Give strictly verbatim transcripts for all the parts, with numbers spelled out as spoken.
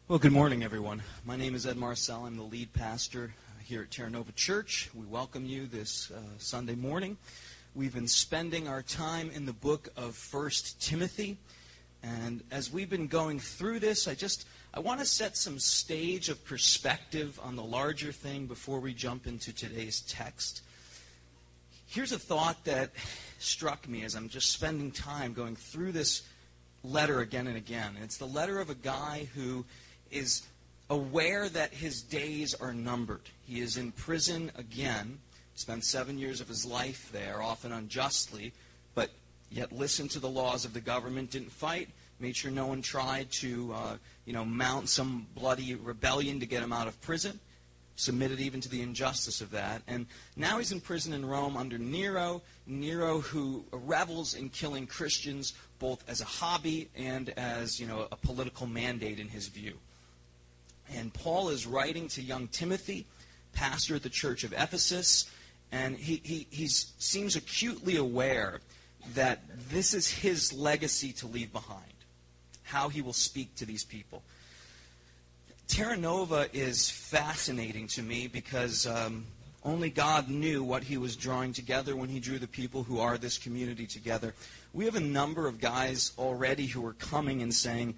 Well, good morning, everyone. My name is Ed Marcel. I'm the lead pastor here at Terra Nova Church. We welcome you this uh, Sunday morning. We've been spending our time in the book of First Timothy. And as we've been going through this, I just I want to set some stage of perspective on the larger thing before we jump into today's text. Here's a thought that struck me as I'm just spending time going through this letter again and again. And it's the letter of a guy who is aware that his days are numbered. He is in prison again, spent seven years of his life there, often unjustly, but yet listened to the laws of the government, didn't fight, made sure no one tried to uh, you know, mount some bloody rebellion to get him out of prison, submitted even to the injustice of that. And now he's in prison in Rome under Nero, Nero who revels in killing Christians both as a hobby and as, you know, a political mandate in his view. And Paul is writing to young Timothy, pastor at the church of Ephesus, and he, he he's, seems acutely aware that this is his legacy to leave behind, how he will speak to these people. Terra Nova is fascinating to me because um, only God knew what he was drawing together when he drew the people who are this community together. We have a number of guys already who are coming and saying,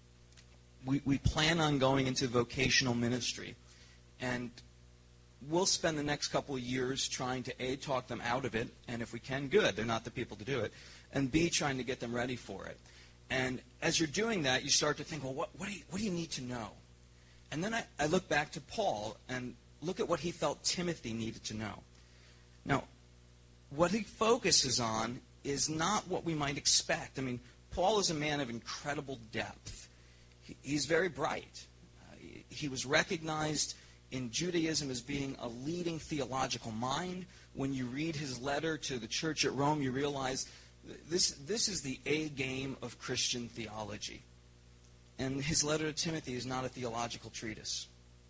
we, we plan on going into vocational ministry. And we'll spend the next couple of years trying to, A, talk them out of it, and if we can, good, they're not the people to do it, and B, trying to get them ready for it. And as you're doing that, you start to think, well, what, what, do, you, what do you need to know? And then I, I look back to Paul and look at what he felt Timothy needed to know. Now, what he focuses on is not what we might expect. I mean, Paul is a man of incredible depth. He, he's very bright. Uh, he, he was recognized in Judaism as being a leading theological mind. When you read his letter to the church at Rome, you realize this, this is the A game of Christian theology. And his letter to Timothy is not a theological treatise.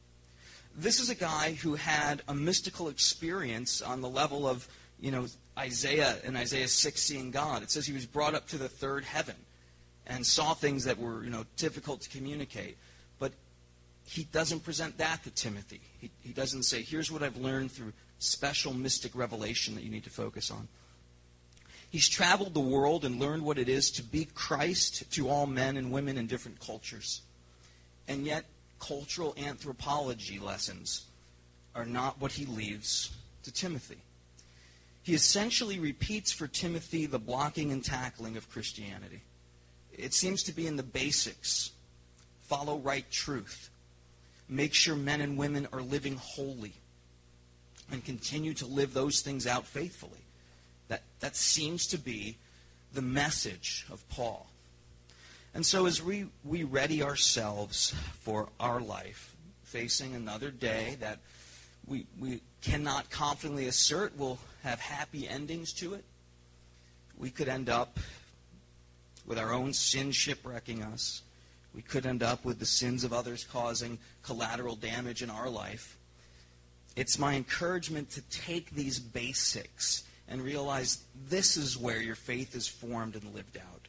This is a guy who had a mystical experience on the level of, you know, Isaiah in Isaiah six seeing God. It says he was brought up to the third heaven and saw things that were, you know, difficult to communicate. But he doesn't present that to Timothy. He, he doesn't say, here's what I've learned through special mystic revelation that you need to focus on. He's traveled the world and learned what it is to be Christ to all men and women in different cultures. And yet, cultural anthropology lessons are not what he leaves to Timothy. He essentially repeats for Timothy the blocking and tackling of Christianity. It seems to be in the basics. Follow right truth. Make sure men and women are living holy. And continue to live those things out faithfully. That, that seems to be the message of Paul. And so as we, we ready ourselves for our life, facing another day that we, we cannot confidently assert will have happy endings to it, we could end up with our own sin shipwrecking us. We could end up with the sins of others causing collateral damage in our life. It's my encouragement to take these basics and realize this is where your faith is formed and lived out.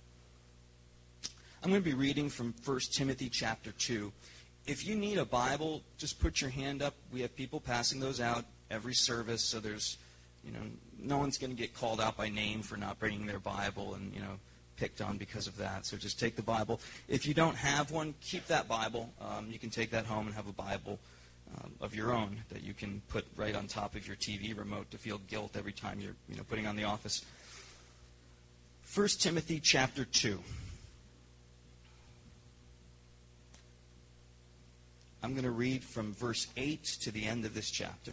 I'm going to be reading from First Timothy chapter two. If you need a Bible, just put your hand up. We have people passing those out every service, so there's, you know, no one's going to get called out by name for not bringing their Bible and, you know, picked on because of that. So just take the Bible. If you don't have one, keep that Bible. Um, you can take that home and have a Bible Um, of your own that you can put right on top of your T V remote to feel guilt every time you're, you know, putting on the Office. First Timothy chapter two. I'm going to read from verse eight to the end of this chapter.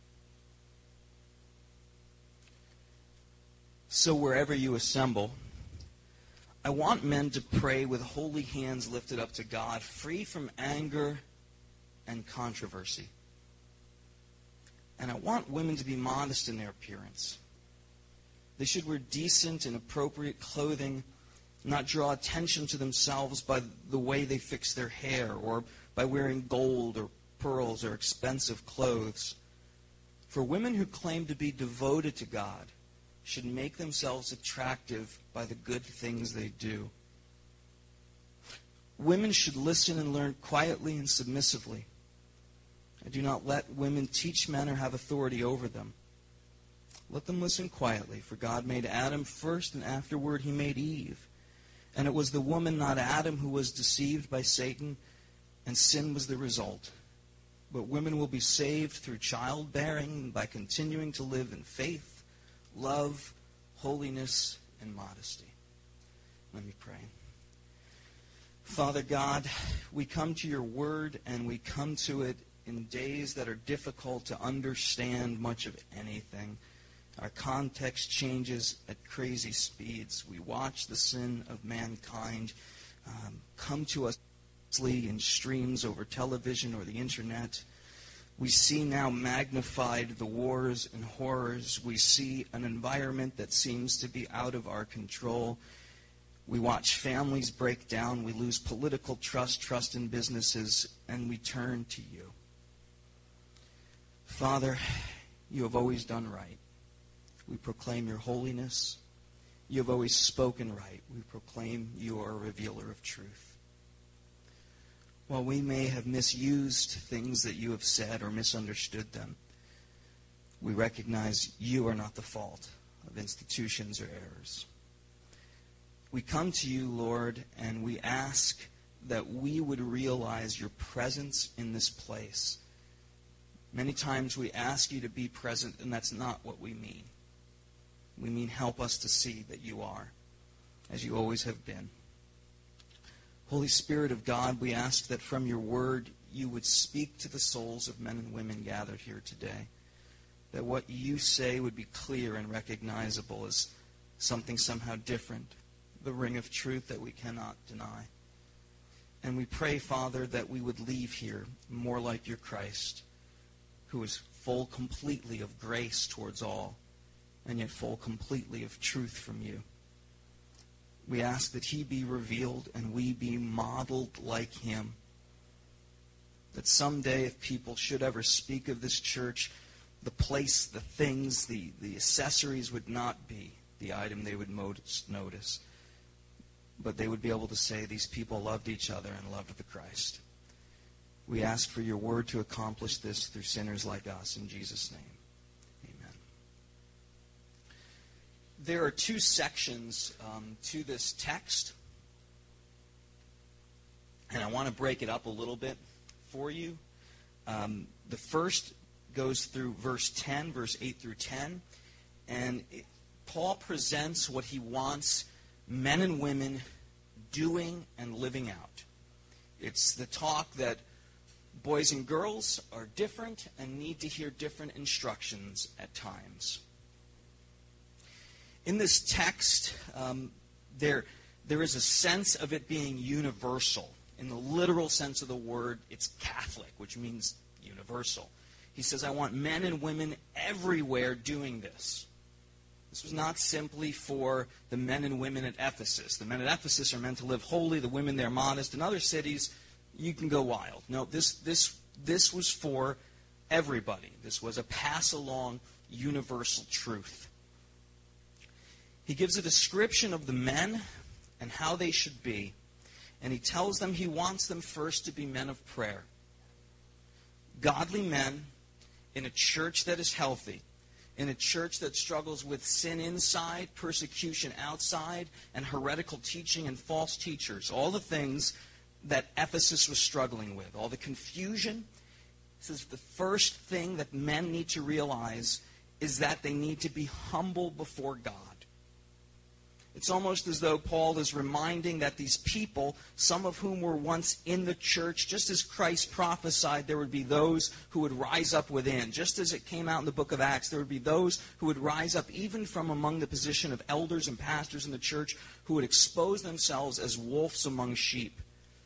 So wherever you assemble, I want men to pray with holy hands lifted up to God, free from anger and controversy. And I want women to be modest in their appearance. They should wear decent and appropriate clothing, not draw attention to themselves by the way they fix their hair or by wearing gold or pearls or expensive clothes. For women who claim to be devoted to God should make themselves attractive by the good things they do. Women should listen and learn quietly and submissively. I do not let women teach men or have authority over them. Let them listen quietly, for God made Adam first, and afterward he made Eve. And it was the woman, not Adam, who was deceived by Satan, and sin was the result. But women will be saved through childbearing by continuing to live in faith, love, holiness, and modesty. Let me pray. Father God, we come to your word, and we come to it in days that are difficult to understand much of anything. Our context changes at crazy speeds. We watch the sin of mankind um, come to us in streams over television or the internet. We see now magnified the wars and horrors. We see an environment that seems to be out of our control. We watch families break down. We lose political trust, trust in businesses, and we turn to you. Father, you have always done right. We proclaim your holiness. You have always spoken right. We proclaim you are a revealer of truth. While we may have misused things that you have said or misunderstood them, we recognize you are not the fault of institutions or errors. We come to you, Lord, and we ask that we would realize your presence in this place. Many times we ask you to be present, and that's not what we mean. We mean help us to see that you are, as you always have been. Holy Spirit of God, we ask that from your word you would speak to the souls of men and women gathered here today. That what you say would be clear and recognizable as something somehow different, the ring of truth that we cannot deny. And we pray, Father, that we would leave here more like your Christ, who is full completely of grace towards all, and yet full completely of truth from you. We ask that he be revealed and we be modeled like him. That someday, if people should ever speak of this church, the place, the things, the, the accessories would not be the item they would most notice. But they would be able to say these people loved each other and loved the Christ. We ask for your word to accomplish this through sinners like us. In Jesus' name, amen. There are two sections um, to this text. And I want to break it up a little bit for you. Um, the first goes through verse ten, verse eight through ten. And it, Paul presents what he wants men and women doing and living out. It's the talk that boys and girls are different and need to hear different instructions at times. In this text, um, there, there is a sense of it being universal. In the literal sense of the word, it's Catholic, which means universal. He says, I want men and women everywhere doing this. This was not simply for the men and women at Ephesus. The men at Ephesus are meant to live holy, the women there modest. In other cities, you can go wild. No, this this this was for everybody. This was a pass-along universal truth. He gives a description of the men and how they should be. And he tells them he wants them first to be men of prayer. Godly men in a church that is healthy, in a church that struggles with sin inside, persecution outside, and heretical teaching and false teachers. All the things that Ephesus was struggling with. All the confusion. This is the first thing that men need to realize is that they need to be humble before God. It's almost as though Paul is reminding that these people, some of whom were once in the church, just as Christ prophesied, there would be those who would rise up within. Just as it came out in the book of Acts, there would be those who would rise up even from among the position of elders and pastors in the church who would expose themselves as wolves among sheep.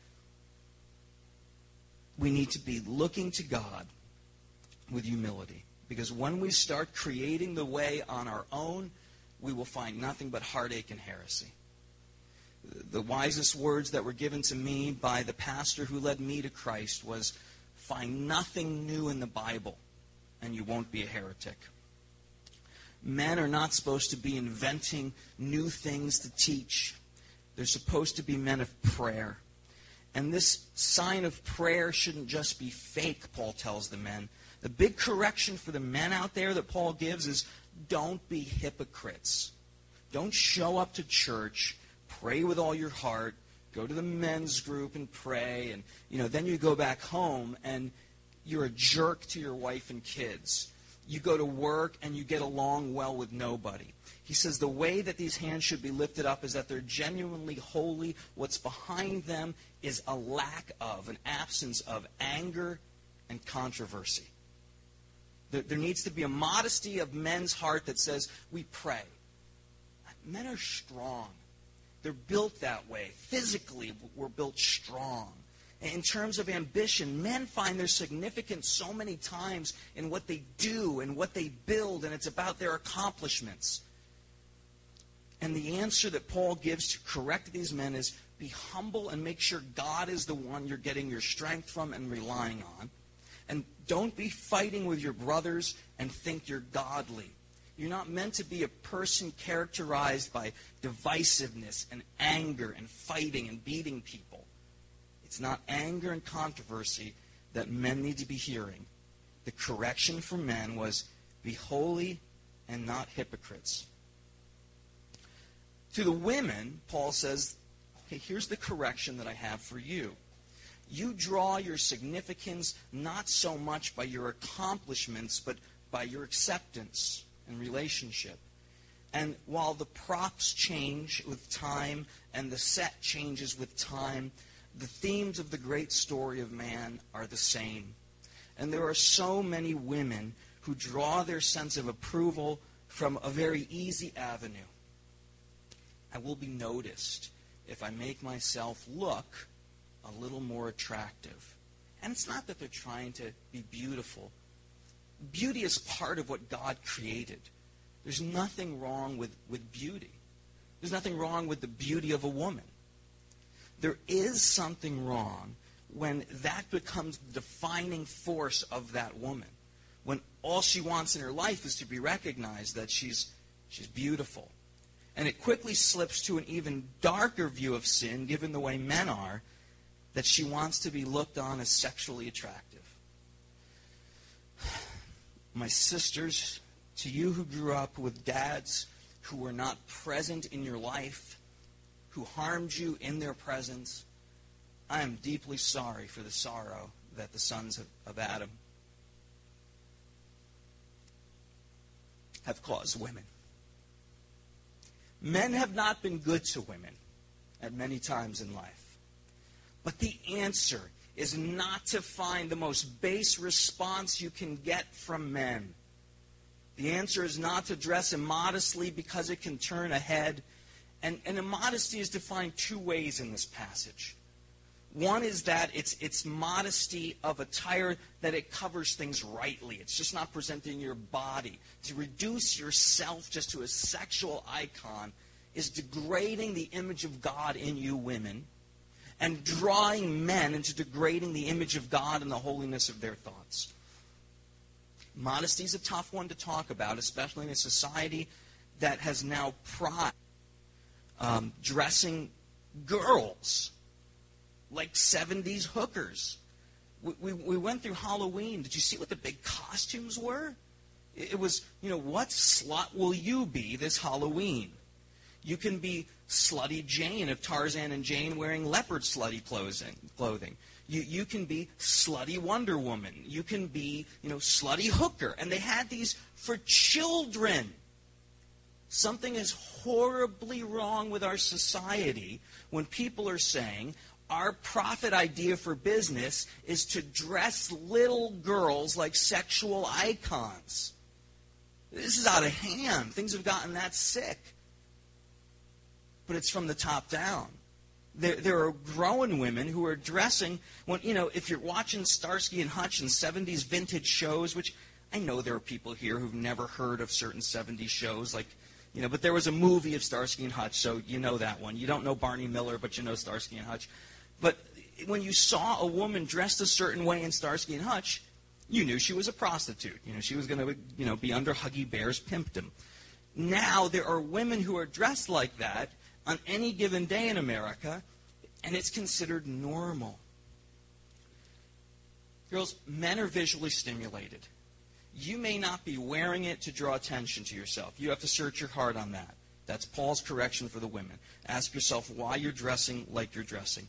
We need to be looking to God with humility. Because when we start creating the way on our own, we will find nothing but heartache and heresy. The wisest words that were given to me by the pastor who led me to Christ was, find nothing new in the Bible, and you won't be a heretic. Men are not supposed to be inventing new things to teach. They're supposed to be men of prayer. And this sign of prayer shouldn't just be fake, Paul tells the men. The big correction for the men out there that Paul gives is don't be hypocrites. Don't show up to church, pray with all your heart, go to the men's group and pray, and you know, then you go back home and you're a jerk to your wife and kids. You go to work and you get along well with nobody. He says the way that these hands should be lifted up is that they're genuinely holy. What's behind them is a lack of, an absence of anger and controversy. There, there needs to be a modesty of men's heart that says, we pray. Men are strong. They're built that way. Physically, we're built strong. In terms of ambition, men find their significance so many times in what they do and what they build, and it's about their accomplishments. And the answer that Paul gives to correct these men is be humble and make sure God is the one you're getting your strength from and relying on. And don't be fighting with your brothers and think you're godly. You're not meant to be a person characterized by divisiveness and anger and fighting and beating people. It's not anger and controversy that men need to be hearing. The correction for men was be holy and not hypocrites. To the women, Paul says, okay, here's the correction that I have for you. You draw your significance not so much by your accomplishments, but by your acceptance and relationship. And while the props change with time and the set changes with time, the themes of the great story of man are the same. And there are so many women who draw their sense of approval from a very easy avenue. I will be noticed if I make myself look a little more attractive. And it's not that they're trying to be beautiful. Beauty is part of what God created. There's nothing wrong with, with beauty. There's nothing wrong with the beauty of a woman. There is something wrong when that becomes the defining force of that woman. When all she wants in her life is to be recognized that she's, she's beautiful. And it quickly slips to an even darker view of sin, given the way men are, that she wants to be looked on as sexually attractive. My sisters, to you who grew up with dads who were not present in your life, who harmed you in their presence, I am deeply sorry for the sorrow that the sons of, of Adam have caused women. Men have not been good to women at many times in life. But the answer is not to find the most base response you can get from men. The answer is not to dress immodestly because it can turn a head. And, and immodesty is defined two ways in this passage. One is that it's, it's modesty of attire, that it covers things rightly. It's just not presenting your body. To reduce yourself just to a sexual icon is degrading the image of God in you women and drawing men into degrading the image of God and the holiness of their thoughts. Modesty is a tough one to talk about, especially in a society that has now prized um, dressing girls like seventies hookers. We, we, we went through Halloween. Did you see what the big costumes were? It, it was, you know, what slut will you be this Halloween? You can be Slutty Jane of Tarzan and Jane wearing leopard slutty clothing. You, you can be Slutty Wonder Woman. You can be, you know, Slutty Hooker. And they had these for children. Something is horribly wrong with our society when people are saying, our profit idea for business is to dress little girls like sexual icons. This is out of hand. Things have gotten that sick. But it's from the top down. There, there are grown women who are dressing, when, you know, if you're watching Starsky and Hutch and seventies vintage shows, which I know there are people here who've never heard of certain seventies shows, like, you know, but there was a movie of Starsky and Hutch, so you know that one. You don't know Barney Miller, but you know Starsky and Hutch. But when you saw a woman dressed a certain way in Starsky and Hutch, you knew she was a prostitute. You know, she was going to, you know, be under Huggy Bear's pimpdom. Now there are women who are dressed like that on any given day in America, and it's considered normal. Girls, men are visually stimulated. You may not be wearing it to draw attention to yourself. You have to search your heart on that. That's Paul's correction for the women. Ask yourself why you're dressing like you're dressing.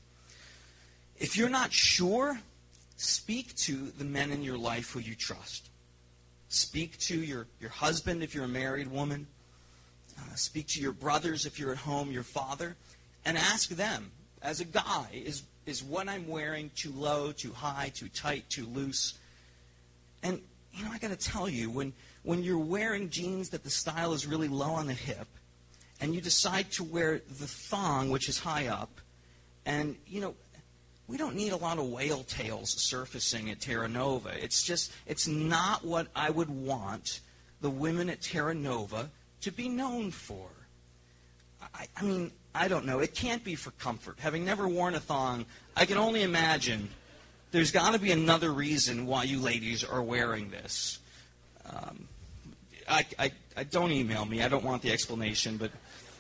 If you're not sure, speak to the men in your life who you trust. Speak to your, your husband if you're a married woman. Uh, speak to your brothers if you're at home, your father. And ask them, as a guy, is, is what I'm wearing too low, too high, too tight, too loose? And, you know, I got to tell you, when, when you're wearing jeans that the style is really low on the hip, and you decide to wear the thong, which is high up, and, you know, we don't need a lot of whale tails surfacing at Terra Nova. It's just, it's not what I would want the women at Terra Nova to be known for. I, I mean, I don't know. It can't be for comfort. Having never worn a thong, I can only imagine there's got to be another reason why you ladies are wearing this. Um, I, I, I don't email me. I don't want the explanation, but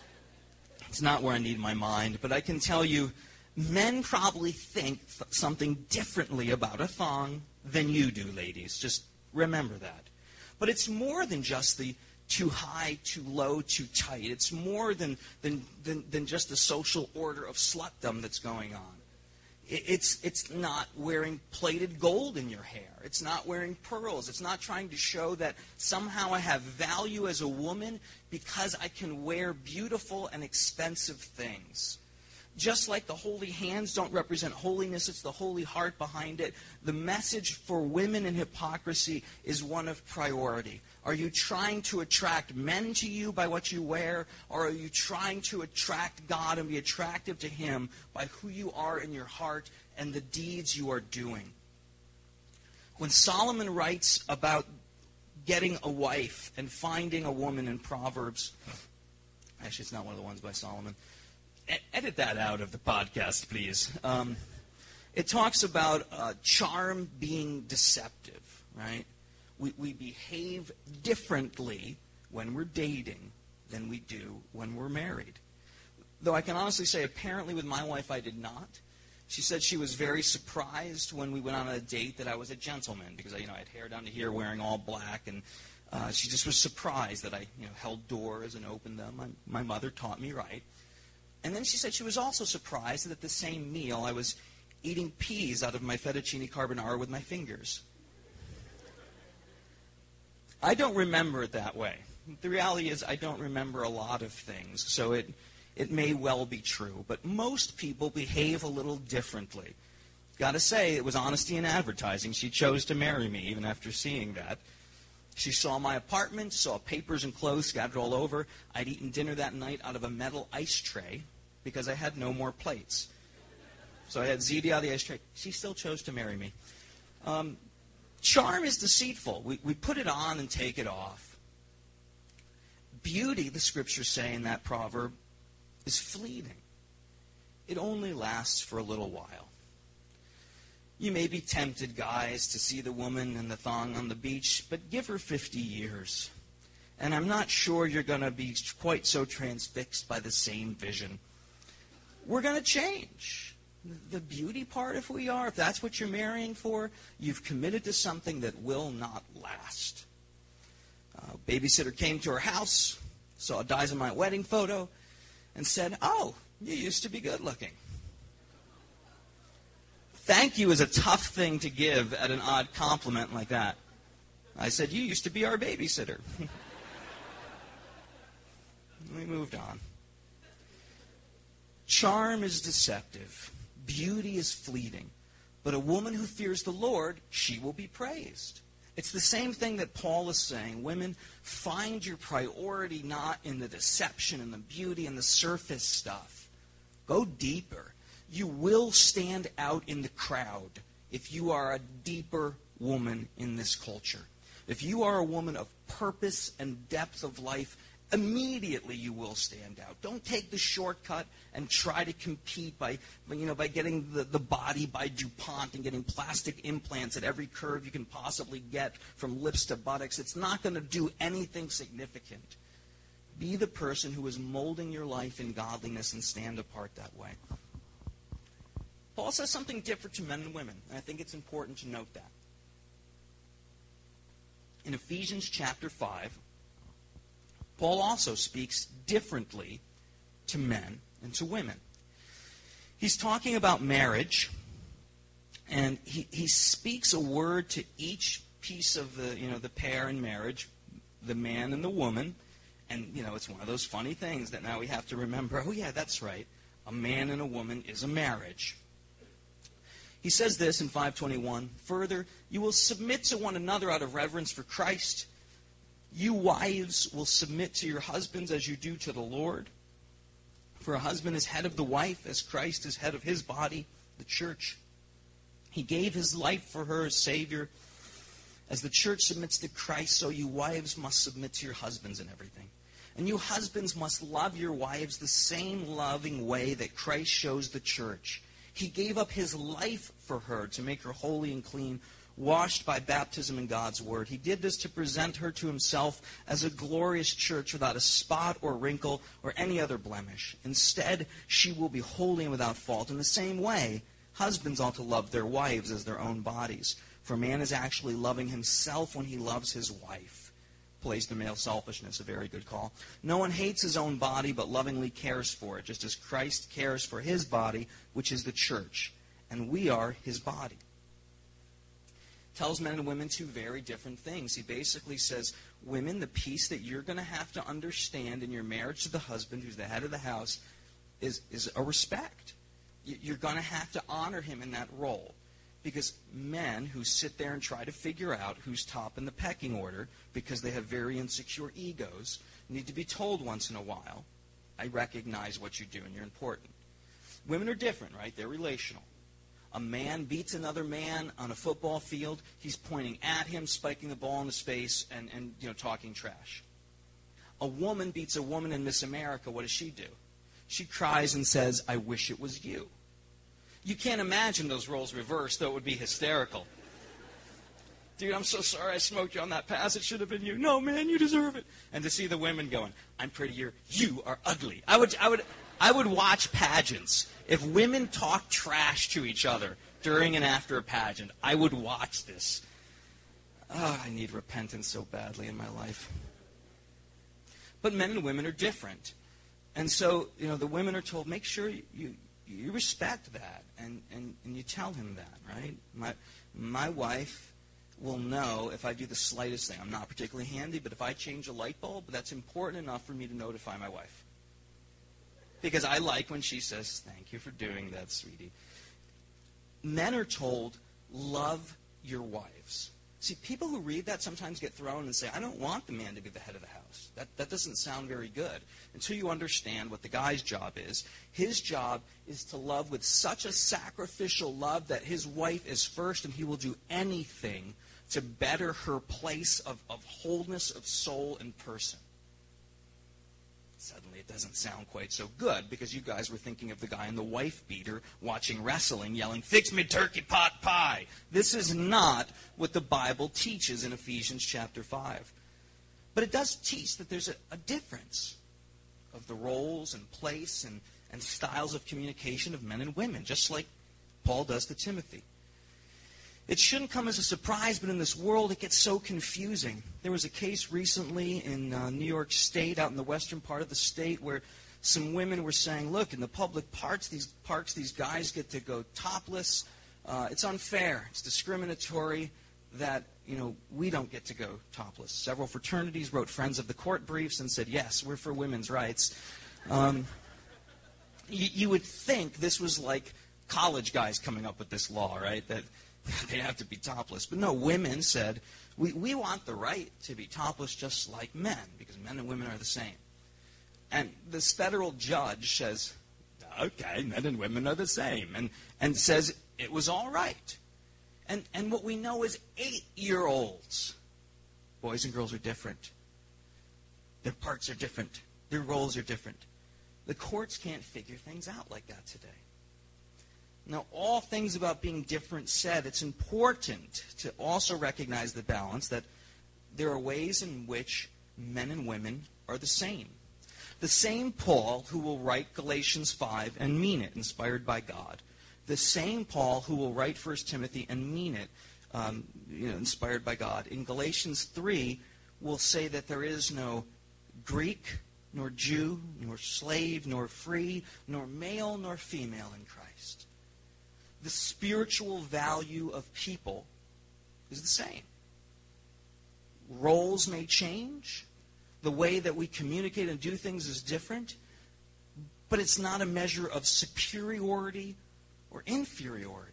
it's not where I need my mind. But I can tell you, men probably think th- something differently about a thong than you do, ladies. Just remember that. But it's more than just the too high, too low, too tight. It's more than, than, than, than just the social order of slutdom that's going on. It's, it's not wearing plated gold in your hair. It's not wearing pearls. It's not trying to show that somehow I have value as a woman because I can wear beautiful and expensive things. Just like the holy hands don't represent holiness, it's the holy heart behind it. The message for women in hypocrisy is one of priority. Are you trying to attract men to you by what you wear, or are you trying to attract God and be attractive to Him by who you are in your heart and the deeds you are doing? When Solomon writes about getting a wife and finding a woman in Proverbs, actually it's not one of the ones by Solomon, edit that out of the podcast, please. Um, it talks about uh, charm being deceptive, right? We, we behave differently when we're dating than we do when we're married. Though I can honestly say, apparently with my wife, I did not. She said she was very surprised when we went on a date that I was a gentleman because I, you know, I had hair down to here, wearing all black, and uh, she just was surprised that I, you know, held doors and opened them. My, my mother taught me right. And then she said she was also surprised that at the same meal I was eating peas out of my fettuccine carbonara with my fingers. I don't remember it that way. The reality is I don't remember a lot of things, so it, it may well be true. But most people behave a little differently. Got to say, it was honesty in advertising. She chose to marry me even after seeing that. She saw my apartment, saw papers and clothes scattered all over. I'd eaten dinner that night out of a metal ice tray because I had no more plates. So I had ziti out of the ice tray. She still chose to marry me. Um, charm is deceitful. We, we put it on and take it off. Beauty, the scriptures say in that proverb, is fleeting. It only lasts for a little while. You may be tempted, guys, to see the woman in the thong on the beach, but give her fifty years. And I'm not sure you're going to be quite so transfixed by the same vision. We're going to change. The beauty part, if we are, if that's what you're marrying for, you've committed to something that will not last. A babysitter came to her house, saw a Dynamite wedding photo, and said, "Oh, you used to be good looking." Thank you is a tough thing to give at an odd compliment like that. I said, "You used to be our babysitter." We moved on. Charm is deceptive. Beauty is fleeting. But a woman who fears the Lord, she will be praised. It's the same thing that Paul is saying. Women, find your priority not in the deception and the beauty and the surface stuff. Go deeper. You will stand out in the crowd if you are a deeper woman in this culture. If you are a woman of purpose and depth of life, immediately you will stand out. Don't take the shortcut and try to compete by, you know, by getting the, the body by DuPont and getting plastic implants at every curve you can possibly get from lips to buttocks. It's not going to do anything significant. Be the person who is molding your life in godliness and stand apart that way. Paul says something different to men and women, and I think it's important to note that. In Ephesians chapter five, Paul also speaks differently to men and to women. He's talking about marriage, and he, he speaks a word to each piece of the, you know, the pair in marriage, the man and the woman. And, you know, it's one of those funny things that now we have to remember, oh yeah, that's right, a man and a woman is a marriage. He says this in five twenty-one, further, you will submit to one another out of reverence for Christ. You wives will submit to your husbands as you do to the Lord. For a husband is head of the wife, as Christ is head of his body, the church. He gave his life for her as Savior. As the church submits to Christ, so you wives must submit to your husbands in everything. And you husbands must love your wives the same loving way that Christ shows the church. He gave up his life for her to make her holy and clean, washed by baptism in God's word. He did this to present her to himself as a glorious church without a spot or wrinkle or any other blemish. Instead, she will be holy and without fault. In the same way, husbands ought to love their wives as their own bodies. For a man is actually loving himself when he loves his wife. Plays to male selfishness, a very good call. No one hates his own body, but lovingly cares for it, just as Christ cares for his body, which is the church. And we are his body. Tells men and women two very different things. He basically says, women, the piece that you're going to have to understand in your marriage to the husband, who's the head of the house, is, is a respect. You're going to have to honor him in that role. Because men who sit there and try to figure out who's top in the pecking order because they have very insecure egos need to be told once in a while, I recognize what you do and you're important. Women are different, right? They're relational. A man beats another man on a football field. He's pointing at him, spiking the ball in his face, and, and you know, talking trash. A woman beats a woman in Miss America. What does she do? She cries and says, I wish it was you. You can't imagine those roles reversed, though it would be hysterical. Dude, I'm so sorry I smoked you on that pass. It should have been you. No, man, you deserve it. And to see the women going, I'm prettier. You are ugly. I would, I would, I would watch pageants. If women talk trash to each other during and after a pageant, I would watch this. Oh, I need repentance so badly in my life. But men and women are different. And so, you know, the women are told, make sure you... you You respect that, and, and, and you tell him that, right? My, my wife will know if I do the slightest thing. I'm not particularly handy, but if I change a light bulb, that's important enough for me to notify my wife. Because I like when she says, thank you for doing that, sweetie. Men are told, love your wives. See, people who read that sometimes get thrown and say, I don't want the man to be the head of the house. That, that doesn't sound very good. Until you understand what the guy's job is. His job is to love with such a sacrificial love that his wife is first, and he will do anything to better her place of, of wholeness of soul and person. Suddenly it doesn't sound quite so good because you guys were thinking of the guy in the wife beater watching wrestling yelling, fix me turkey pot pie. This is not what the Bible teaches in Ephesians chapter five. But it does teach that there's a, a difference of the roles and place and, and styles of communication of men and women, just like Paul does to Timothy. It shouldn't come as a surprise, but in this world it gets so confusing. There was a case recently in uh, New York State, out in the western part of the state, where some women were saying, look, in the public parks, these parks, these guys get to go topless. Uh, it's unfair. It's discriminatory that, you know, we don't get to go topless. Several fraternities wrote Friends of the Court briefs and said, yes, we're for women's rights. Um, you, you would think this was like college guys coming up with this law, right? That they have to be topless. But no, women said, we, we want the right to be topless just like men, because men and women are the same. And this federal judge says, okay, men and women are the same, and, and says it was all right. And, and what we know is eight-year-olds, boys and girls are different. Their parts are different. Their roles are different. The courts can't figure things out like that today. Now, all things about being different said, it's important to also recognize the balance that there are ways in which men and women are the same. The same Paul who will write Galatians five and mean it, inspired by God, the same Paul who will write First Timothy and mean it, um, you know, inspired by God. In Galatians three, will say that there is no Greek, nor Jew, nor slave, nor free, nor male, nor female in Christ. The spiritual value of people is the same. Roles may change. The way that we communicate and do things is different. But it's not a measure of superiority or inferiority.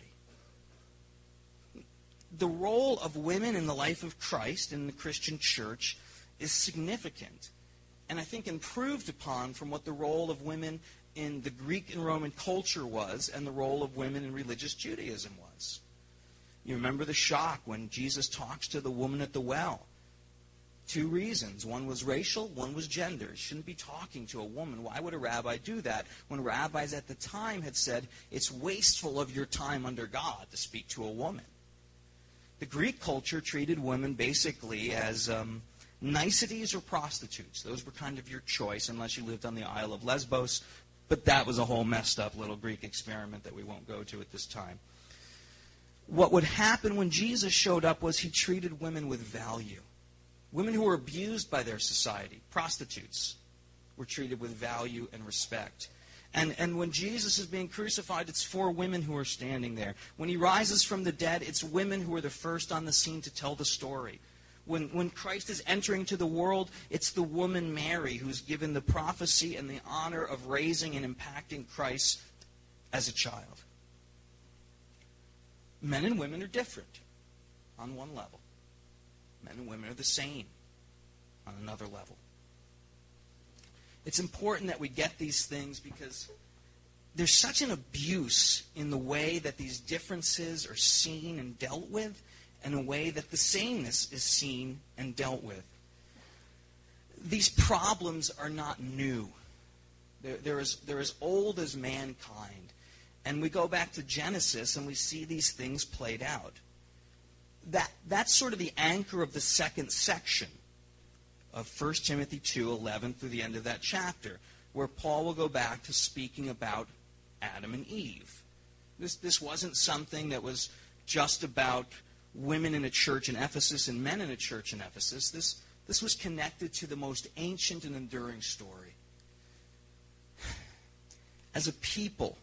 The role of women in the life of Christ in the Christian church is significant, and I think improved upon from what the role of women in the Greek and Roman culture was and the role of women in religious Judaism was. You remember the shock when Jesus talks to the woman at the well. Two reasons. One was racial, one was gender. He shouldn't be talking to a woman. Why would a rabbi do that when rabbis at the time had said it's wasteful of your time under God to speak to a woman? The Greek culture treated women basically as um, niceties or prostitutes. Those were kind of your choice unless you lived on the Isle of Lesbos. But that was a whole messed up little Greek experiment that we won't go to at this time. What would happen when Jesus showed up was he treated women with value. Women who were abused by their society, prostitutes, were treated with value and respect. And, and when Jesus is being crucified, it's four women who are standing there. When he rises from the dead, it's women who are the first on the scene to tell the story. When, when Christ is entering to the world, it's the woman Mary who's given the prophecy and the honor of raising and impacting Christ as a child. Men and women are different on one level. Men and women are the same on another level. It's important that we get these things because there's such an abuse in the way that these differences are seen and dealt with, and a way that the sameness is seen and dealt with. These problems are not new. They're, they're, as, they're as old as mankind. And we go back to Genesis and we see these things played out. That, that's sort of the anchor of the second section of First Timothy two eleven through the end of that chapter, where Paul will go back to speaking about Adam and Eve. This, this wasn't something that was just about women in a church in Ephesus and men in a church in Ephesus. This, this was connected to the most ancient and enduring story. As a people,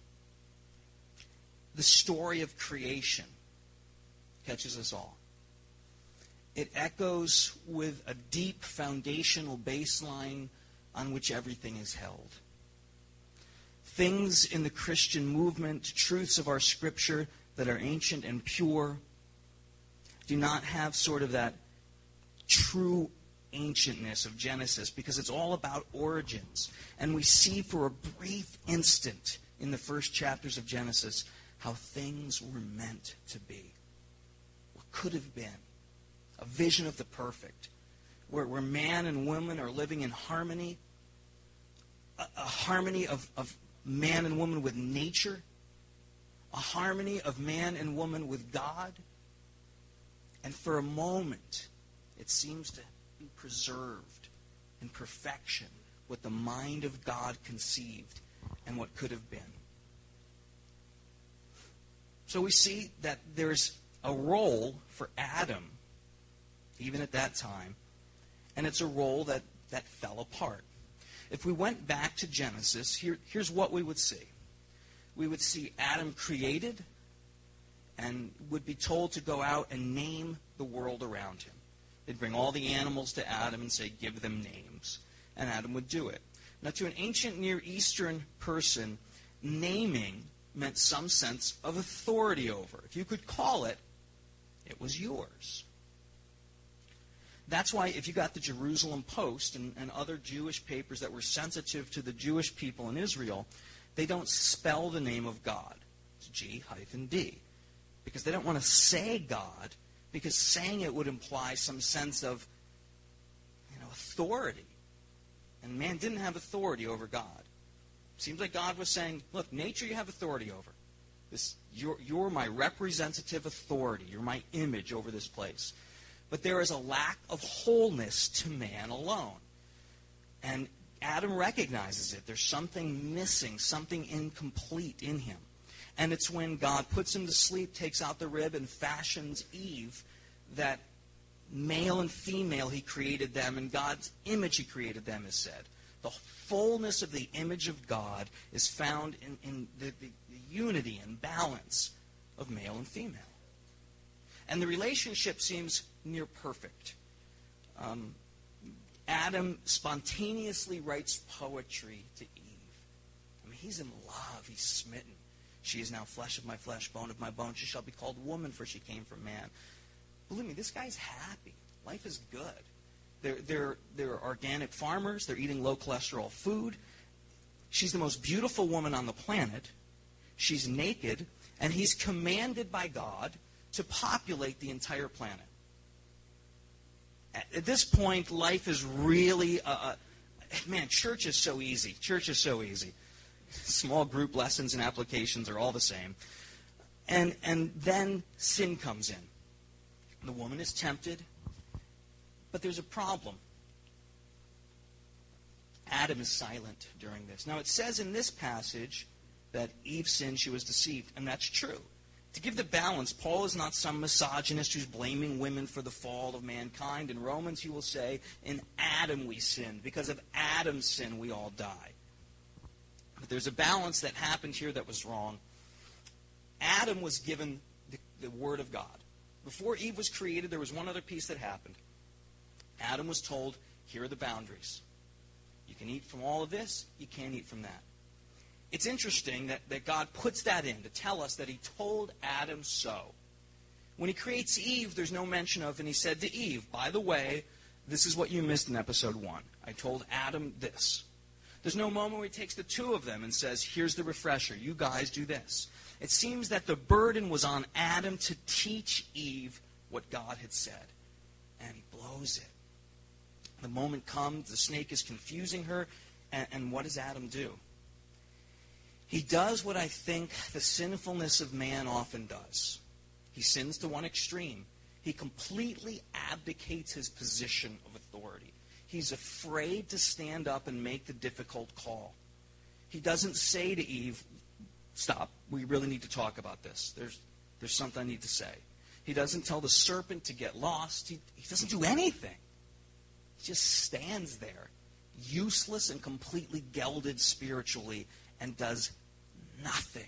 the story of creation catches us all. It echoes with a deep foundational baseline on which everything is held. Things in the Christian movement, truths of our Scripture that are ancient and pure, do not have sort of that true ancientness of Genesis because it's all about origins. And we see for a brief instant in the first chapters of Genesis how things were meant to be. What could have been. A vision of the perfect, where, where man and woman are living in harmony, a, a harmony of, of man and woman with nature, a harmony of man and woman with God. And for a moment, it seems to be preserved in perfection what the mind of God conceived and what could have been. So we see that there's a role for Adam even at that time, and it's a role that, that fell apart. If we went back to Genesis, here, here's what we would see. We would see Adam created and would be told to go out and name the world around him. They'd bring all the animals to Adam and say, give them names. And Adam would do it. Now, to an ancient Near Eastern person, naming meant some sense of authority over. If you could call it, it was yours. That's why if you got the Jerusalem Post and, and other Jewish papers that were sensitive to the Jewish people in Israel, they don't spell the name of God. It's G hyphen D. Because they don't want to say God, because saying it would imply some sense of, you know, authority. And man didn't have authority over God. Seems like God was saying, look, nature you have authority over. This, you're, you're my representative authority. You're my image over this place. But there is a lack of wholeness to man alone. And Adam recognizes it. There's something missing, something incomplete in him. And it's when God puts him to sleep, takes out the rib, and fashions Eve, that male and female he created them, in God's image he created them, is said. The fullness of the image of God is found in, in the, the, the unity and balance of male and female. And the relationship seems near perfect. Um, Adam spontaneously writes poetry to Eve. I mean, he's in love. He's smitten. She is now flesh of my flesh, bone of my bone. She shall be called woman, for she came from man. Believe me, this guy's happy. Life is good. They're, they're, they're organic farmers. They're eating low-cholesterol food. She's the most beautiful woman on the planet. She's naked. And he's commanded by God to populate the entire planet. At this point, life is really... Uh, uh, man, church is so easy. Church is so easy. Small group lessons and applications are all the same. And, and then sin comes in. The woman is tempted, but there's a problem. Adam is silent during this. Now, it says in this passage that Eve sinned, she was deceived, and that's true. To give the balance, Paul is not some misogynist who's blaming women for the fall of mankind. In Romans, he will say, in Adam we sinned. Because of Adam's sin, we all die. But there's a balance that happened here that was wrong. Adam was given the, the Word of God. Before Eve was created, there was one other piece that happened. Adam was told, here are the boundaries. You can eat from all of this, you can't eat from that. It's interesting that, that God puts that in to tell us that he told Adam so. When he creates Eve, there's no mention of, and he said to Eve, by the way, this is what you missed in episode one. I told Adam this. There's no moment where he takes the two of them and says, here's the refresher. You guys do this. It seems that the burden was on Adam to teach Eve what God had said. And he blows it. The moment comes, the snake is confusing her, and, and what does Adam do? He does what I think the sinfulness of man often does. He sins to one extreme. He completely abdicates his position of authority. He's afraid to stand up and make the difficult call. He doesn't say to Eve, stop, we really need to talk about this. There's, there's something I need to say. He doesn't tell the serpent to get lost. He, he doesn't do anything. He just stands there, useless and completely gelded spiritually, and does nothing.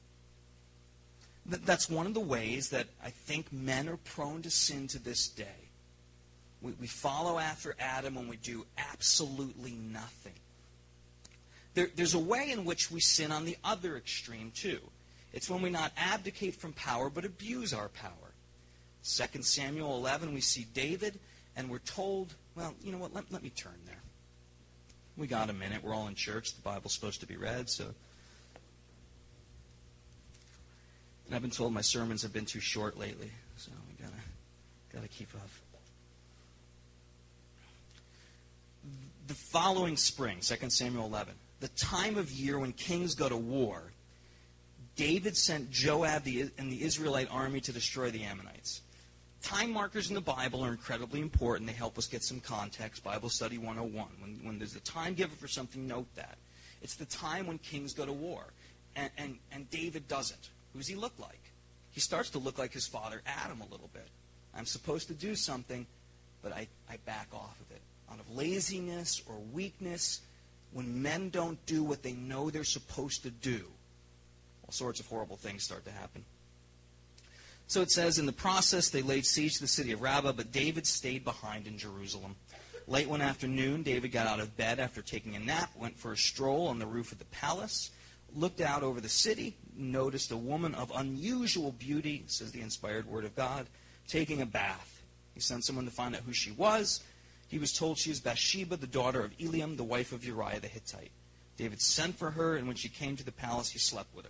That's one of the ways that I think men are prone to sin to this day. We, we follow after Adam when we do absolutely nothing. There, there's a way in which we sin on the other extreme, too. It's when we not abdicate from power, but abuse our power. Second Samuel eleven, we see David, and we're told, well, you know what, let, let me turn there. We got a minute. We're all in church. The Bible's supposed to be read, so... And I've been told my sermons have been too short lately, so we gotta, gotta keep up. The following spring, Second Samuel eleven, the time of year when kings go to war, David sent Joab the, and the Israelite army to destroy the Ammonites. Time markers in the Bible are incredibly important. They help us get some context. Bible Study one oh one. When, when there's a time given for something, note that. It's the time when kings go to war. And, and, and David doesn't. Who does he look like? He starts to look like his father Adam a little bit. I'm supposed to do something, but I, I back off of it. Out of laziness or weakness, when men don't do what they know they're supposed to do, all sorts of horrible things start to happen. So it says, in the process, they laid siege to the city of Rabbah, but David stayed behind in Jerusalem. Late one afternoon, David got out of bed after taking a nap, went for a stroll on the roof of the palace, looked out over the city, noticed a woman of unusual beauty, says the inspired word of God, taking a bath. He sent someone to find out who she was. He was told she is Bathsheba, the daughter of Eliam, the wife of Uriah the Hittite. David sent for her, and when she came to the palace, he slept with her.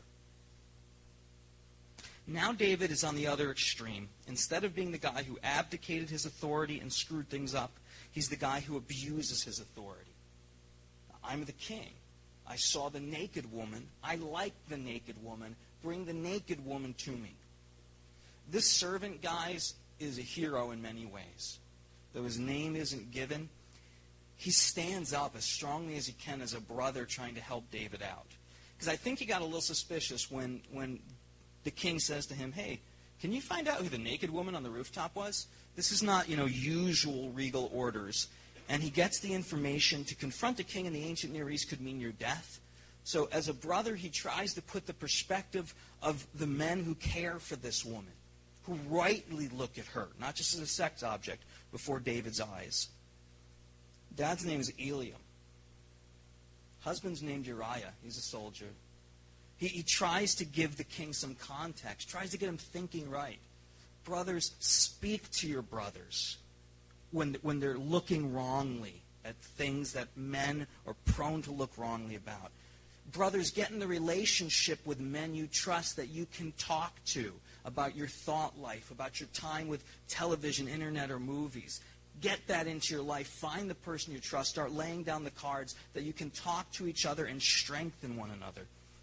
Now David is on the other extreme. Instead of being the guy who abdicated his authority and screwed things up, he's the guy who abuses his authority. I'm the king. I saw the naked woman. I like the naked woman. Bring the naked woman to me. This servant, guys, is a hero in many ways. Though his name isn't given, he stands up as strongly as he can as a brother trying to help David out. Because I think he got a little suspicious when, when the king says to him, hey, can you find out who the naked woman on the rooftop was? This is not, you know, usual regal orders. And he gets the information. To confront a king in the ancient Near East could mean your death. So as a brother, he tries to put the perspective of the men who care for this woman, who rightly look at her, not just as a sex object, before David's eyes. Dad's name is Eliam. Husband's named Uriah. He's a soldier. He, he tries to give the king some context, tries to get him thinking right. Brothers, speak to your brothers when, when they're looking wrongly at things that men are prone to look wrongly about. Brothers, get in the relationship with men you trust that you can talk to about your thought life, about your time with television, internet, or movies. Get that into your life. Find the person you trust. Start laying down the cards that you can talk to each other and strengthen one another.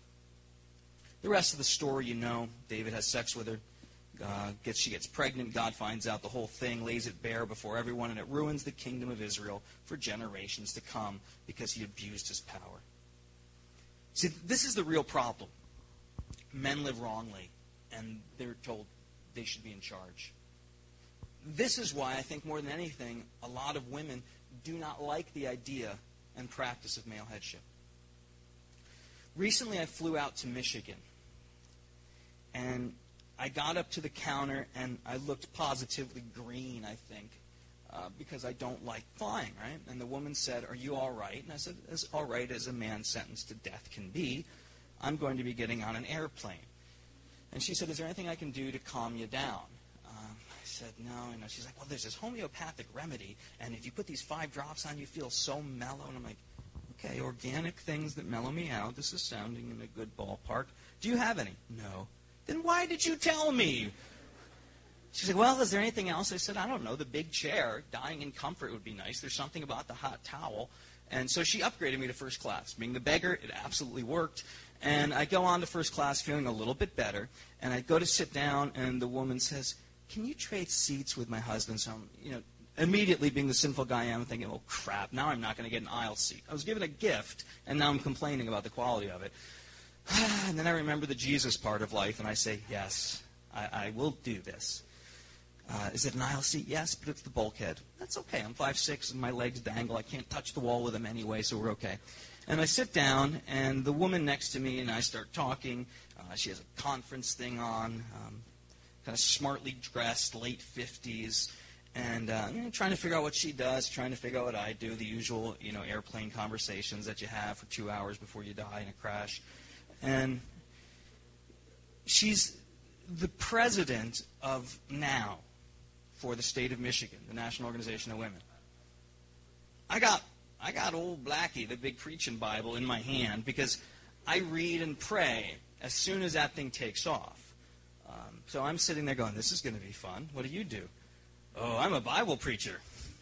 The rest of the story you know. David has sex with her. Uh, gets, she gets pregnant. God finds out the whole thing, lays it bare before everyone, and it ruins the kingdom of Israel for generations to come because he abused his power. See, this is the real problem. Men live wrongly, and they're told they should be in charge. This is why I think more than anything, a lot of women do not like the idea and practice of male headship. Recently, I flew out to Michigan, and I got up to the counter, and I looked positively green, I think, uh, because I don't like flying, right? And the woman said, "Are you all right?" And I said, "As all right as a man sentenced to death can be. I'm going to be getting on an airplane." And she said, "Is there anything I can do to calm you down?" Um, I said, "No." You know, she's like, "Well, there's this homeopathic remedy, and if you put these five drops on, you feel so mellow." And I'm like, "Okay, organic things that mellow me out. This is sounding in a good ballpark. Do you have any?" "No." "Then why did you tell me?" She said, "Well, is there anything else?" I said, "I don't know. The big chair. Dying in comfort would be nice. There's something about the hot towel." And so she upgraded me to first class. Being the beggar, it absolutely worked. And I go on to first class feeling a little bit better. And I go to sit down, and the woman says, "Can you trade seats with my husband?" So I'm, you know, immediately being the sinful guy I am, thinking, "Oh, crap, now I'm not going to get an aisle seat." I was given a gift, and now I'm complaining about the quality of it. And then I remember the Jesus part of life, and I say, "Yes, I, I will do this." Uh, is it an aisle seat? Yes, but it's the bulkhead. That's okay. I'm five six and my legs dangle. I can't touch the wall with them anyway, so we're okay. And I sit down, and the woman next to me and I start talking. Uh, she has a conference thing on, um, kind of smartly dressed, late fifties, and uh, you know, trying to figure out what she does, trying to figure out what I do, the usual, you know, airplane conversations that you have for two hours before you die in a crash. And she's the president of NOW for the state of Michigan, the National Organization of Women. I got I got old Blackie, the big preaching Bible, in my hand because I read and pray as soon as that thing takes off. Um, so I'm sitting there going, "This is going to be fun. What do you do?" "Oh, I'm a Bible preacher."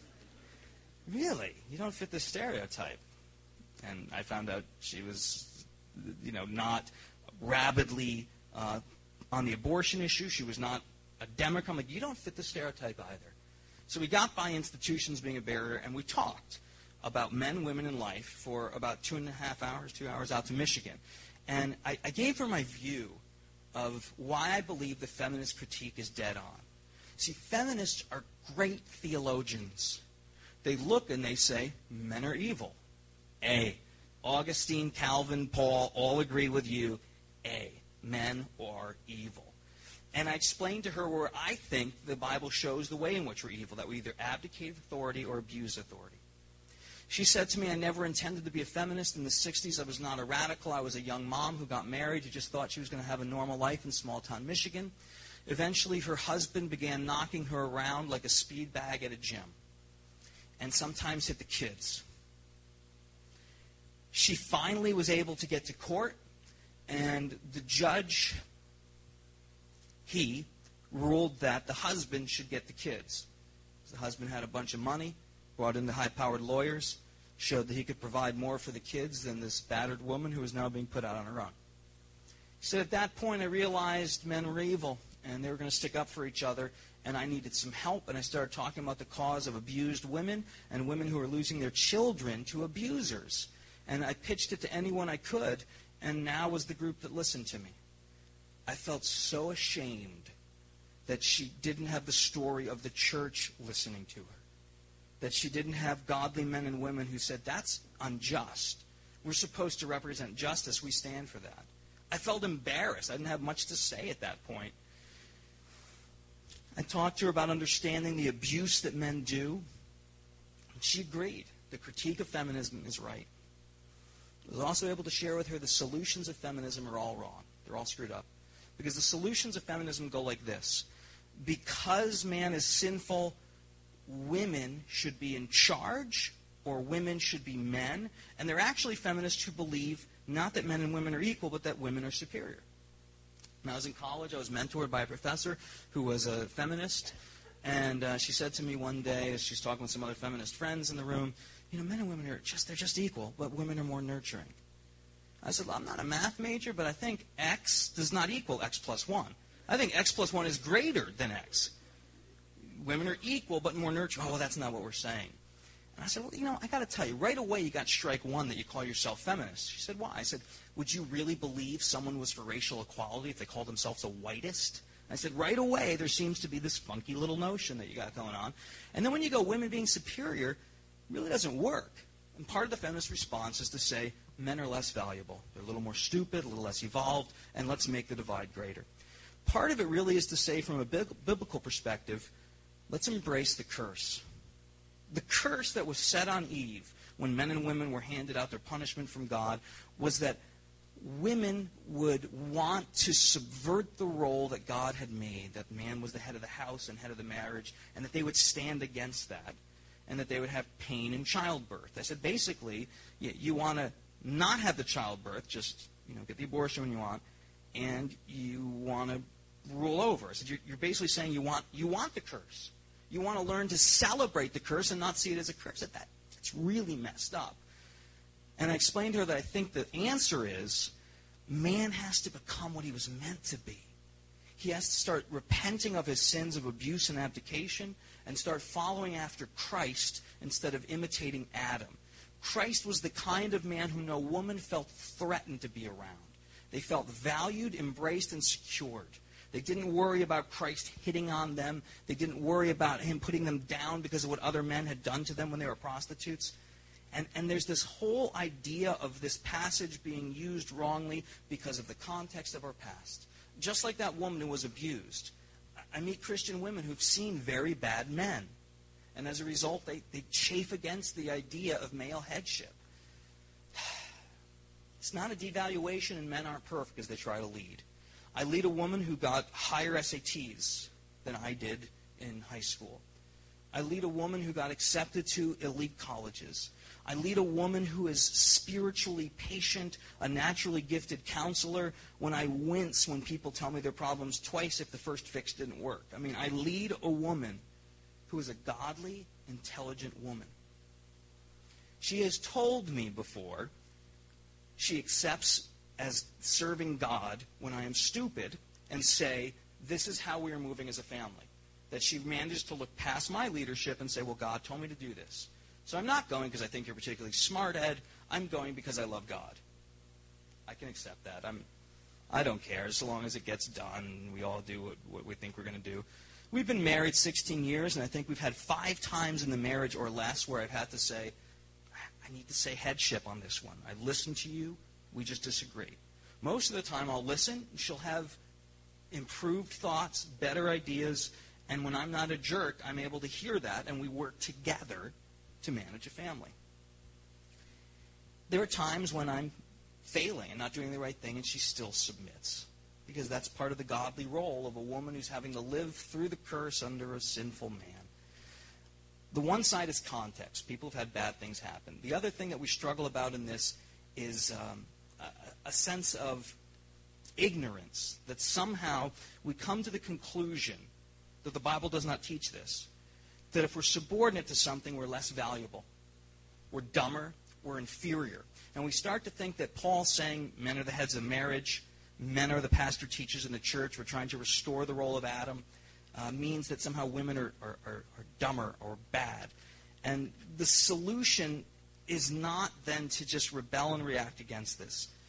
"Really? You don't fit the stereotype." And I found out she was, you know, not rabidly uh, on the abortion issue. She was not a Democrat. I'm like, "You don't fit the stereotype either." So we got by institutions being a barrier, and we talked about men, women, and life for about two and a half hours, two hours out to Michigan. And I, I gave her my view of why I believe the feminist critique is dead on. See, feminists are great theologians. They look and they say, men are evil. A. Augustine, Calvin, Paul all agree with you. A. Men are evil. And I explained to her where I think the Bible shows the way in which we're evil, that we either abdicate authority or abuse authority. She said to me, "I never intended to be a feminist. In the sixties, I was not a radical. I was a young mom who got married, who just thought she was going to have a normal life in small-town Michigan. Eventually, her husband began knocking her around like a speed bag at a gym, and sometimes hit the kids. She finally was able to get to court, and the judge, he, ruled that the husband should get the kids. The husband had a bunch of money, brought in the high-powered lawyers, showed that he could provide more for the kids than this battered woman who was now being put out on her own. He said, at that point, I realized men were evil, and they were going to stick up for each other, and I needed some help, and I started talking about the cause of abused women and women who are losing their children to abusers. And I pitched it to anyone I could, and now was the group that listened to me. I felt so ashamed that she didn't have the story of the church listening to her. That she didn't have godly men and women who said, that's unjust. We're supposed to represent justice. We stand for that. I felt embarrassed. I didn't have much to say at that point. I talked to her about understanding the abuse that men do. And she agreed. The critique of feminism is right. I was also able to share with her the solutions of feminism are all wrong. They're all screwed up. Because the solutions of feminism go like this. Because man is sinful, women should be in charge, or women should be men. And there are actually feminists who believe not that men and women are equal, but that women are superior. When I was in college, I was mentored by a professor who was a feminist. And uh, she said to me one day, as she was talking with some other feminist friends in the room, you know, men and women are just, they're just equal, but women are more nurturing. I said, well, I'm not a math major, but I think X does not equal X plus one. I think X plus one is greater than X. Women are equal, but more nurturing. Oh, well, that's not what we're saying. And I said, well, you know, I got to tell you, right away you got strike one that you call yourself feminist. She said, why? I said, would you really believe someone was for racial equality if they called themselves a whitist? I said, right away there seems to be this funky little notion that you got going on. And then when you go women being superior, it really doesn't work. And part of the feminist response is to say, men are less valuable. They're a little more stupid, a little less evolved, and let's make the divide greater. Part of it really is to say, from a biblical perspective, let's embrace the curse. The curse that was set on Eve when men and women were handed out their punishment from God was that women would want to subvert the role that God had made, that man was the head of the house and head of the marriage, and that they would stand against that, and that they would have pain in childbirth. I said, basically, you, you want to not have the childbirth, just you know, get the abortion when you want, and you want to rule over. I said, you're, you're basically saying you want you want the curse. You want to learn to celebrate the curse and not see it as a curse. That, that's really messed up. And I explained to her that I think the answer is man has to become what he was meant to be. He has to start repenting of his sins of abuse and abdication and start following after Christ instead of imitating Adam. Christ was the kind of man who no woman felt threatened to be around. They felt valued, embraced, and secured. They didn't worry about Christ hitting on them. They didn't worry about him putting them down because of what other men had done to them when they were prostitutes. And, and there's this whole idea of this passage being used wrongly because of the context of our past. Just like that woman who was abused. I meet Christian women who've seen very bad men. And as a result, they, they chafe against the idea of male headship. It's not a devaluation, and men aren't perfect as they try to lead. I lead a woman who got higher S A Ts than I did in high school. I lead a woman who got accepted to elite colleges. I lead a woman who is spiritually patient, a naturally gifted counselor. When I wince when people tell me their problems twice if the first fix didn't work. I mean, I lead a woman who is a godly, intelligent woman. She has told me before she accepts as serving God when I am stupid and say, this is how we are moving as a family. That she manages to look past my leadership and say, well, God told me to do this. So I'm not going because I think you're particularly smart, Ed. I'm going because I love God. I can accept that. I'm, I don't care as long as it gets done. We all do what, what we think we're going to do. We've been married sixteen years, and I think we've had five times in the marriage or less where I've had to say, I need to say headship on this one. I listen to you. We just disagree. Most of the time I'll listen. She'll have improved thoughts, better ideas, and when I'm not a jerk, I'm able to hear that, and we work together to manage a family. There are times when I'm failing and not doing the right thing, and she still submits. Because that's part of the godly role of a woman who's having to live through the curse under a sinful man. The one side is context. People have had bad things happen. The other thing that we struggle about in this is um, a, a sense of ignorance, that somehow we come to the conclusion that the Bible does not teach this, that if we're subordinate to something, we're less valuable. We're dumber. We're inferior. And we start to think that Paul's saying men are the heads of marriage, men are the pastor teachers in the church, we're trying to restore the role of Adam, uh, means that somehow women are, are, are, are dumber or bad. And the solution is not then to just rebel and react against this.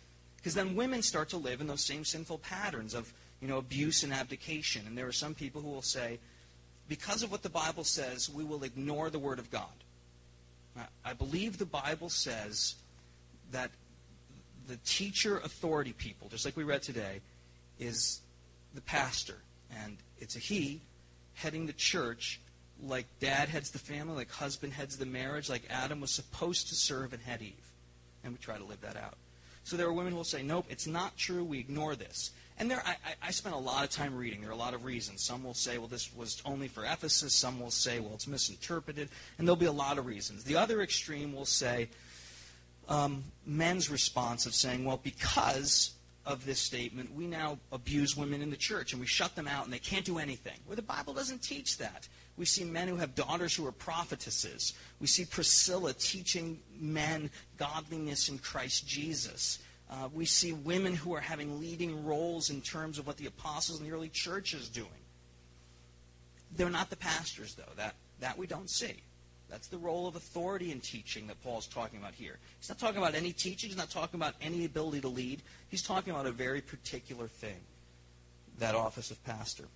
Because then women start to live in those same sinful patterns of, you know, abuse and abdication. And there are some people who will say, because of what the Bible says, we will ignore the Word of God. I believe the Bible says that the teacher authority people, just like we read today, is the pastor. And it's a he heading the church like dad heads the family, like husband heads the marriage, like Adam was supposed to serve and head Eve. And we try to live that out. So there are women who will say, nope, it's not true, we ignore this. And there, I, I spent a lot of time reading. There are a lot of reasons. Some will say, well, this was only for Ephesus. Some will say, well, it's misinterpreted. And there'll be a lot of reasons. The other extreme will say, um, men's response of saying, well, because of this statement, we now abuse women in the church and we shut them out and they can't do anything. Well, the Bible doesn't teach that. We see men who have daughters who are prophetesses. We see Priscilla teaching men godliness in Christ Jesus. Uh, we see women who are having leading roles in terms of what the apostles in the early church is doing. They're not the pastors, though. That, that we don't see. That's the role of authority in teaching that Paul's talking about here. He's not talking about any teaching. He's not talking about any ability to lead. He's talking about a very particular thing, that office of pastor.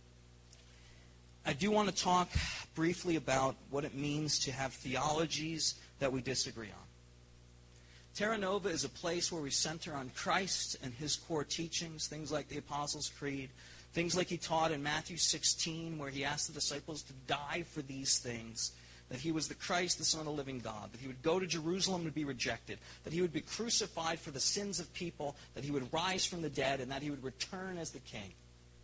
I do want to talk briefly about what it means to have theologies that we disagree on. Terra Nova is a place where we center on Christ and His core teachings, things like the Apostles' Creed, things like He taught in Matthew sixteen, where He asked the disciples to die for these things, that He was the Christ, the Son of the living God, that He would go to Jerusalem to be rejected, that He would be crucified for the sins of people, that He would rise from the dead, and that He would return as the King.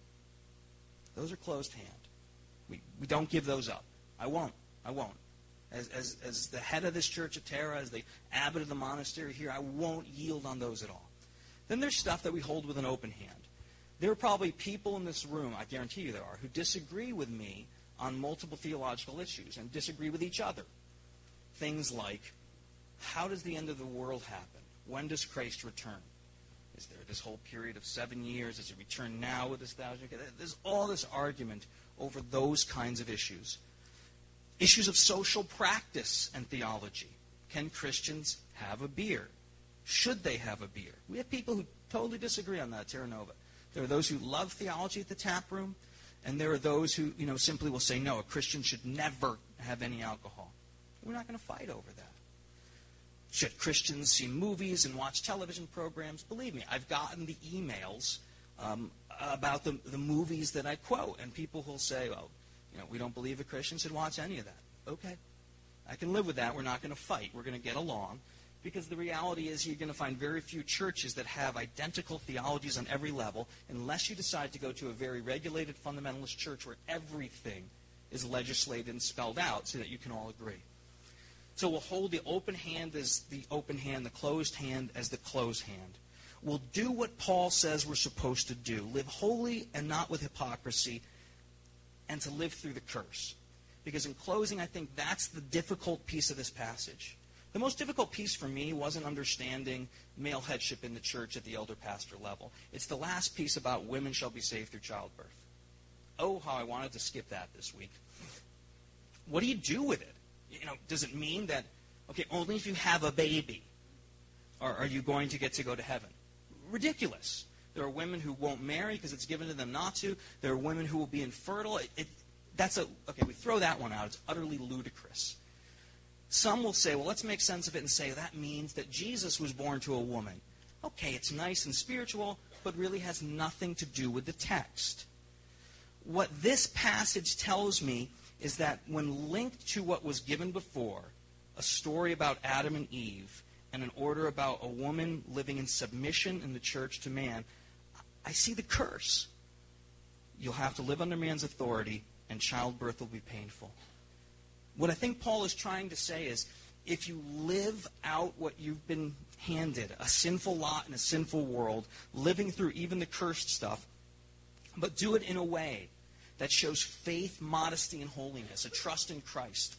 Those are closed hand. We, we don't give those up. I won't. I won't. As, as, as the head of this church at Terra, as the abbot of the monastery here, I won't yield on those at all. Then there's stuff that we hold with an open hand. There are probably people in this room, I guarantee you there are, who disagree with me on multiple theological issues and disagree with each other. Things like, how does the end of the world happen? When does Christ return? Is there this whole period of seven years? Does He return now with this thousand? There's all this argument over those kinds of issues. Issues of social practice and theology. Can Christians have a beer? Should they have a beer? We have people who totally disagree on that at Terra Nova. There are those who love theology at the tap room, and there are those who, you know, simply will say, no, a Christian should never have any alcohol. We're not going to fight over that. Should Christians see movies and watch television programs? Believe me, I've gotten the emails um, about the, the movies that I quote, and people will say, well, you know, we don't believe a Christian should watch any of that. Okay. I can live with that. We're not going to fight. We're going to get along. Because the reality is you're going to find very few churches that have identical theologies on every level unless you decide to go to a very regulated fundamentalist church where everything is legislated and spelled out so that you can all agree. So we'll hold the open hand as the open hand, the closed hand as the closed hand. We'll do what Paul says we're supposed to do. Live holy and not with hypocrisy, and to live through the curse. Because in closing, I think that's the difficult piece of this passage. The most difficult piece for me wasn't understanding male headship in the church at the elder pastor level. It's the last piece about women shall be saved through childbirth. Oh, how I wanted to skip that this week. What do you do with it? You know, does it mean that, okay, only if you have a baby are, are you going to get to go to heaven? Ridiculous. There are women who won't marry because it's given to them not to. There are women who will be infertile. It, it, that's a okay, we throw that one out. It's utterly ludicrous. Some will say, well, let's make sense of it and say that means that Jesus was born to a woman. Okay, it's nice and spiritual, but really has nothing to do with the text. What this passage tells me is that when linked to what was given before, a story about Adam and Eve, and an order about a woman living in submission in the church to man, I see the curse. You'll have to live under man's authority, and childbirth will be painful. What I think Paul is trying to say is, if you live out what you've been handed, a sinful lot in a sinful world, living through even the cursed stuff, but do it in a way that shows faith, modesty, and holiness, a trust in Christ,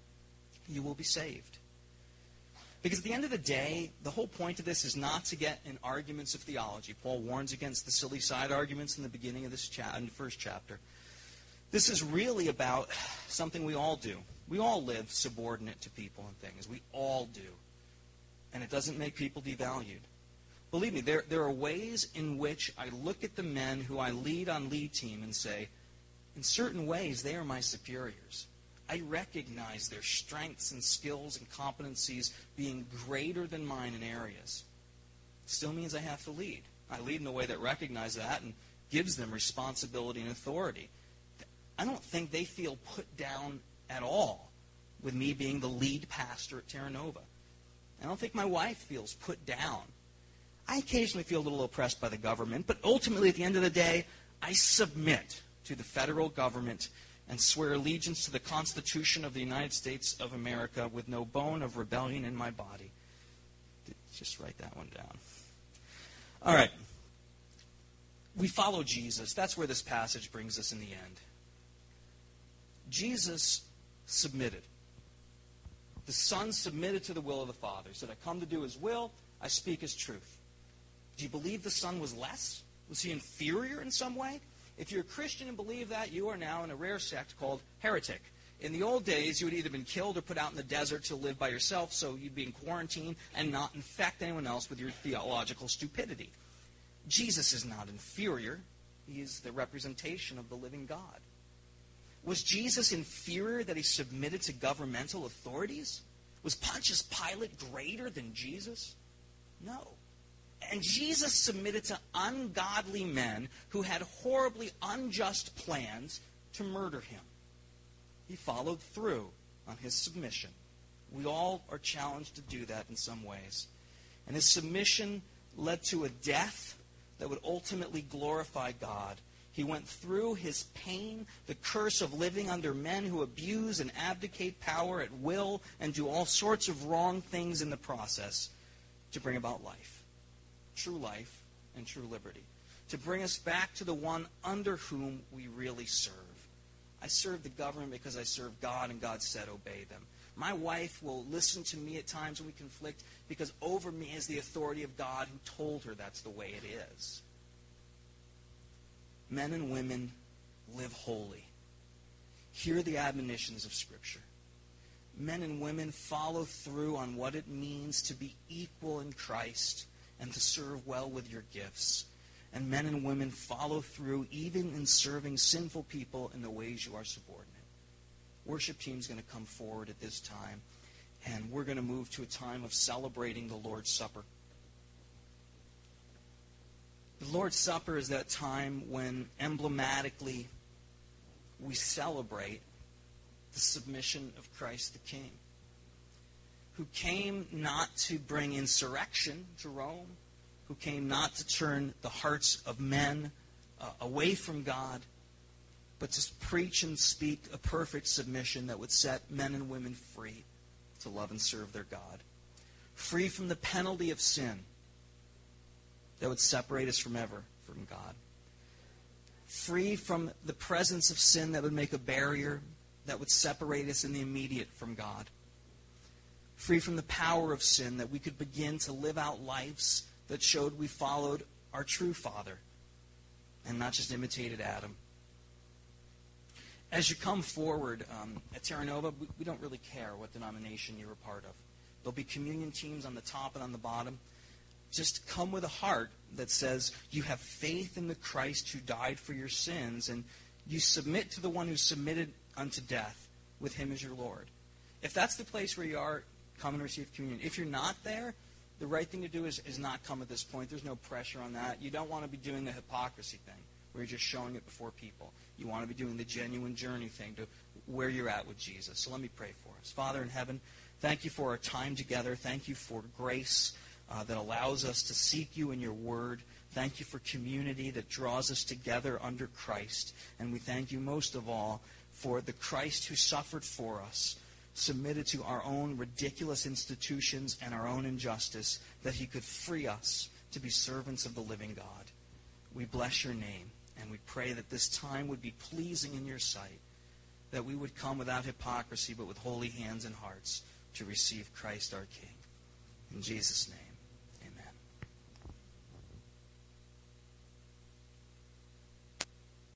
you will be saved. Because at the end of the day, the whole point of this is not to get in arguments of theology. Paul warns against the silly side arguments in the beginning of this cha- in the first chapter. This is really about something we all do. We all live subordinate to people and things. We all do. And it doesn't make people devalued. Believe me, there, there are ways in which I look at the men who I lead on lead team and say, in certain ways, they are my superiors. I recognize their strengths and skills and competencies being greater than mine in areas. It still means I have to lead. I lead in a way that recognizes that and gives them responsibility and authority. I don't think they feel put down at all with me being the lead pastor at Terra Nova. I don't think my wife feels put down. I occasionally feel a little oppressed by the government, but ultimately at the end of the day, I submit to the federal government and swear allegiance to the Constitution of the United States of America with no bone of rebellion in my body. Just write that one down. All right. We follow Jesus. That's where this passage brings us in the end. Jesus submitted. The Son submitted to the will of the Father. He said, I come to do His will. I speak His truth. Do you believe the Son was less? Was He inferior in some way? If you're a Christian and believe that, you are now in a rare sect called heretic. In the old days, you would either been killed or put out in the desert to live by yourself, so you'd be in quarantine and not infect anyone else with your theological stupidity. Jesus is not inferior. He is the representation of the living God. Was Jesus inferior that He submitted to governmental authorities? Was Pontius Pilate greater than Jesus? No. And Jesus submitted to ungodly men who had horribly unjust plans to murder Him. He followed through on His submission. We all are challenged to do that in some ways. And His submission led to a death that would ultimately glorify God. He went through His pain, the curse of living under men who abuse and abdicate power at will and do all sorts of wrong things in the process to bring about life. True life and true liberty. To bring us back to the one under whom we really serve. I serve the government because I serve God, and God said obey them. My wife will listen to me at times when we conflict because over me is the authority of God who told her that's the way it is. Men and women, live holy. Hear the admonitions of Scripture. Men and women, follow through on what it means to be equal in Christ and to serve well with your gifts. And men and women, follow through even in serving sinful people in the ways you are subordinate. Worship team's going to come forward at this time, and we're going to move to a time of celebrating the Lord's Supper. The Lord's Supper is that time when emblematically we celebrate the submission of Christ the King, who came not to bring insurrection to Rome, who came not to turn the hearts of men uh, away from God, but to preach and speak a perfect submission that would set men and women free to love and serve their God. Free from the penalty of sin that would separate us from ever from God. Free from the presence of sin that would make a barrier that would separate us in the immediate from God. Free from the power of sin that we could begin to live out lives that showed we followed our true Father and not just imitated Adam. As you come forward um, at Terra Nova, we, we don't really care what denomination you're a part of. There'll be communion teams on the top and on the bottom. Just come with a heart that says you have faith in the Christ who died for your sins, and you submit to the one who submitted unto death with Him as your Lord. If that's the place where you are, come and receive communion. If you're not there, the right thing to do is, is not come at this point. There's no pressure on that. You don't want to be doing the hypocrisy thing where you're just showing it before people. You want to be doing the genuine journey thing to where you're at with Jesus. So let me pray for us. Father in heaven, thank you for our time together. Thank you for grace uh, that allows us to seek you in your word. Thank you for community that draws us together under Christ. And we thank you most of all for the Christ who suffered for us, submitted to our own ridiculous institutions and our own injustice, that He could free us to be servants of the living God. We bless your name, and we pray that this time would be pleasing in your sight, that we would come without hypocrisy but with holy hands and hearts to receive Christ our King. In Jesus' name.